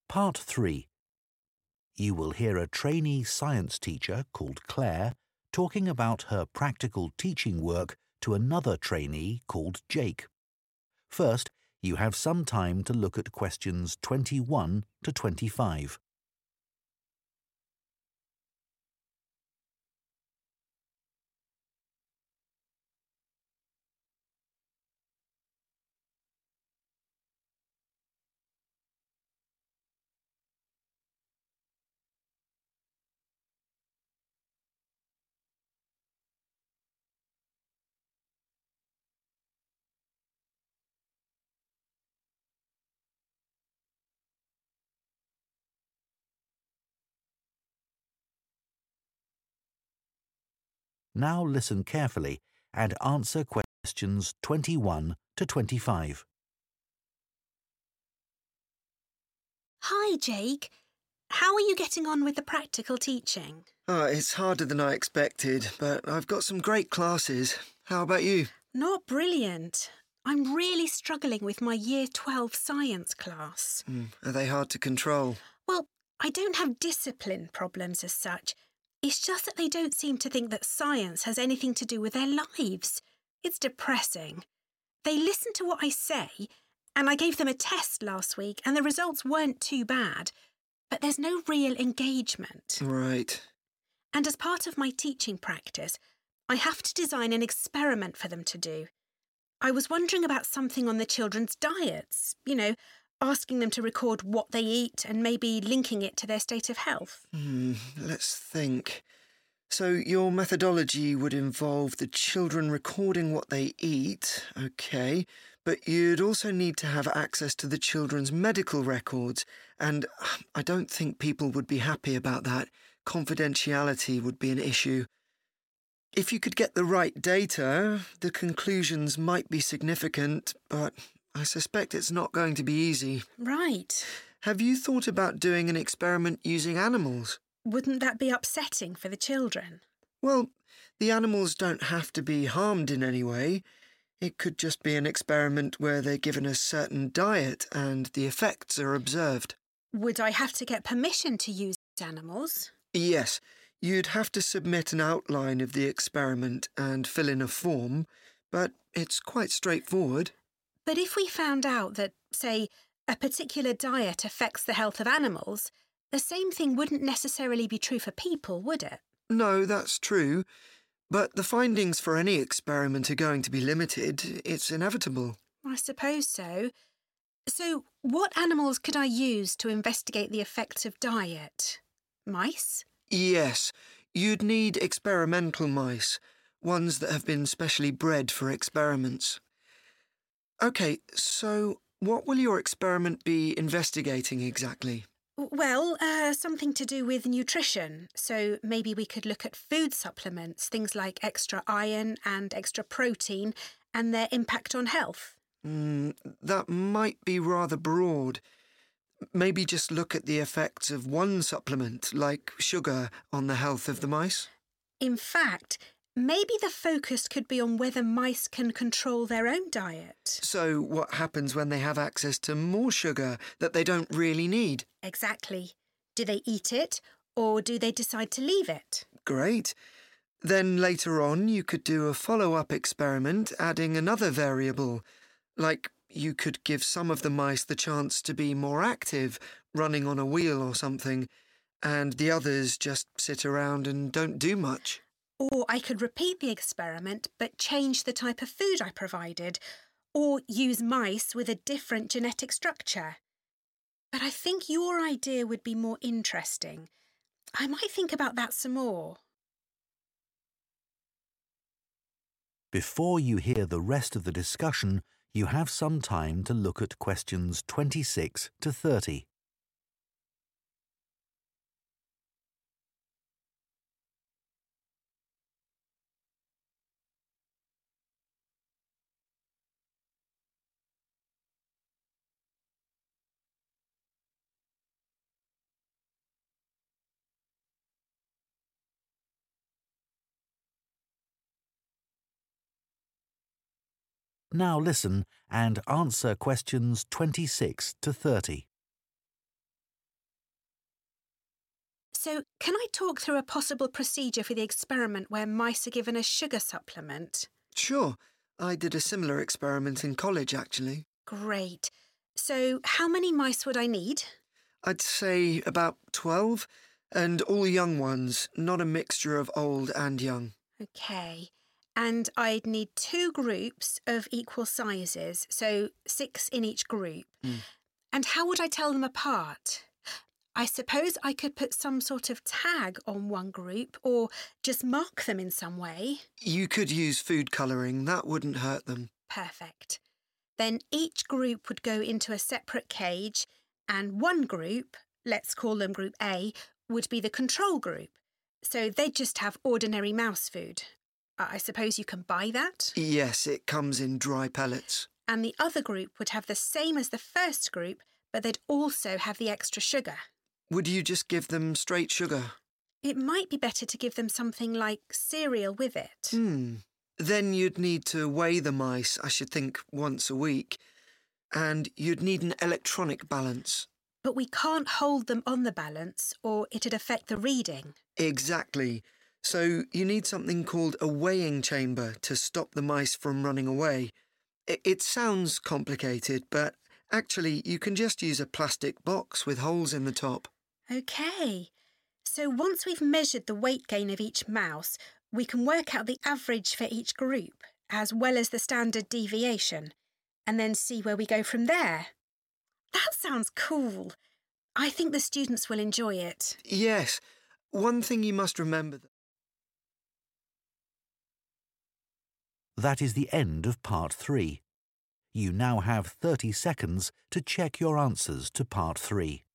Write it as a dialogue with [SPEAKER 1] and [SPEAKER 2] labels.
[SPEAKER 1] Part 3. You will hear a trainee science teacher called Claire talking about her practical teaching work to another trainee called Jake. First, you have some time to look at questions 21 to 25. Now listen carefully and answer questions 21 to 25.
[SPEAKER 2] Hi, Jake. How are you getting on with the practical teaching?
[SPEAKER 3] It's harder than I expected, but I've got some great classes. How about you?
[SPEAKER 2] Not brilliant. I'm really struggling with my Year 12 science class.
[SPEAKER 3] Are they hard to control?
[SPEAKER 2] Well, I don't have discipline problems as such. It's just that they don't seem to think that science has anything to do with their lives. It's depressing. They listen to what I say, and I gave them a test last week, and the results weren't too bad. But there's no real engagement.
[SPEAKER 3] Right.
[SPEAKER 2] And as part of my teaching practice, I have to design an experiment for them to do. I was wondering about something on the children's diets, asking them to record what they eat and maybe linking it to their state of health.
[SPEAKER 3] Let's think. So your methodology would involve the children recording what they eat, okay, but you'd also need to have access to the children's medical records, and I don't think people would be happy about that. Confidentiality would be an issue. If you could get the right data, the conclusions might be significant, but I suspect it's not going to be easy.
[SPEAKER 2] Right.
[SPEAKER 3] Have you thought about doing an experiment using animals?
[SPEAKER 2] Wouldn't that be upsetting for the children?
[SPEAKER 3] Well, the animals don't have to be harmed in any way. It could just be an experiment where they're given a certain diet and the effects are observed.
[SPEAKER 2] Would I have to get permission to use animals?
[SPEAKER 3] Yes, you'd have to submit an outline of the experiment and fill in a form, but it's quite straightforward.
[SPEAKER 2] But if we found out that, say, a particular diet affects the health of animals, the same thing wouldn't necessarily be true for people, would it?
[SPEAKER 3] No, that's true. But the findings for any experiment are going to be limited. It's inevitable.
[SPEAKER 2] I suppose so. So, what animals could I use to investigate the effects of diet? Mice?
[SPEAKER 3] Yes, you'd need experimental mice, ones that have been specially bred for experiments. OK, so what will your experiment be investigating exactly?
[SPEAKER 2] Well, something to do with nutrition. So maybe we could look at food supplements, things like extra iron and extra protein, and their impact on health.
[SPEAKER 3] That might be rather broad. Maybe just look at the effects of one supplement, like sugar, on the health of the mice.
[SPEAKER 2] In fact, maybe the focus could be on whether mice can control their own diet.
[SPEAKER 3] So what happens when they have access to more sugar that they don't really need?
[SPEAKER 2] Exactly. Do they eat it, or do they decide to leave it?
[SPEAKER 3] Great. Then later on you could do a follow-up experiment adding another variable, like you could give some of the mice the chance to be more active, running on a wheel or something, and the others just sit around and don't do much.
[SPEAKER 2] Or I could repeat the experiment but change the type of food I provided, or use mice with a different genetic structure. But I think your idea would be more interesting. I might think about that some more.
[SPEAKER 1] Before you hear the rest of the discussion, you have some time to look at questions 26 to 30. Now listen and answer questions 26 to 30.
[SPEAKER 2] So, can I talk through a possible procedure for the experiment where mice are given a sugar supplement?
[SPEAKER 3] Sure. I did a similar experiment in college, actually.
[SPEAKER 2] Great. So, how many mice would I need?
[SPEAKER 3] I'd say about 12, and all young ones, not a mixture of old and young.
[SPEAKER 2] OK. And I'd need 2 groups of equal sizes, so 6 in each group. And how would I tell them apart? I suppose I could put some sort of tag on one group or just mark them in some way.
[SPEAKER 3] You could use food colouring. That wouldn't hurt them.
[SPEAKER 2] Perfect. Then each group would go into a separate cage, and one group, let's call them Group A, would be the control group. So they'd just have ordinary mouse food. I suppose you can buy that?
[SPEAKER 3] Yes, it comes in dry pellets.
[SPEAKER 2] And the other group would have the same as the first group, but they'd also have the extra sugar.
[SPEAKER 3] Would you just give them straight sugar?
[SPEAKER 2] It might be better to give them something like cereal with it.
[SPEAKER 3] Then you'd need to weigh the mice, I should think, once a week. And you'd need an electronic balance.
[SPEAKER 2] But we can't hold them on the balance or it'd affect the reading.
[SPEAKER 3] Exactly. So you need something called a weighing chamber to stop the mice from running away. It sounds complicated, but actually you can just use a plastic box with holes in the top.
[SPEAKER 2] OK. So once we've measured the weight gain of each mouse, we can work out the average for each group, as well as the standard deviation, and then see where we go from there. That sounds cool. I think the students will enjoy it.
[SPEAKER 3] Yes. One thing you must remember...
[SPEAKER 1] That is the end of Part 3. You now have 30 seconds to check your answers to Part 3.